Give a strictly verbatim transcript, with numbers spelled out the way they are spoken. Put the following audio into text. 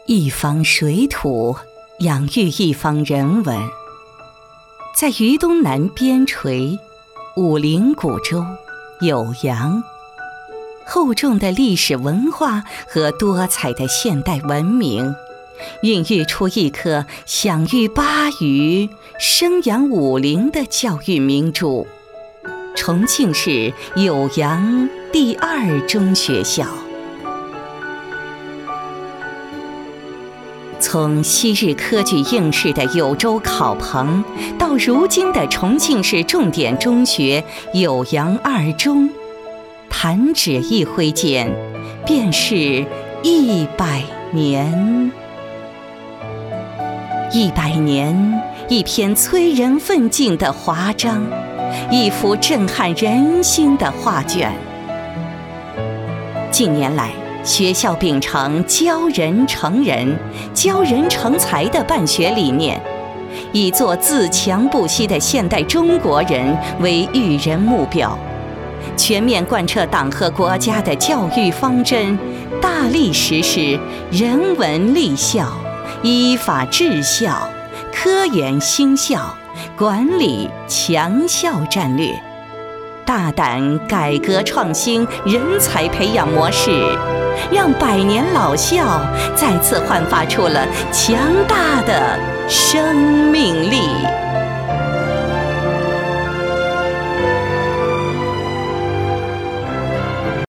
一方水土养育一方人文。在渝东南边陲武陵古州酉阳，厚重的历史文化和多彩的现代文明，孕育出一颗享誉巴渝、生养武陵的教育明珠——重庆市酉阳第二中学校。从昔日科举应试的酉州考棚，到如今的重庆市重点中学酉阳二中，弹指一挥间，便是一百年。一百年，一篇催人奋进的华章，一幅震撼人心的画卷。近年来，学校秉承教人成人、教人成才的办学理念，以做自强不息的现代中国人为育人目标，全面贯彻党和国家的教育方针，大力实施人文立校、依法治校、科研兴校、管理强校战略，大胆改革创新人才培养模式，让百年老校再次焕发出了强大的生命力。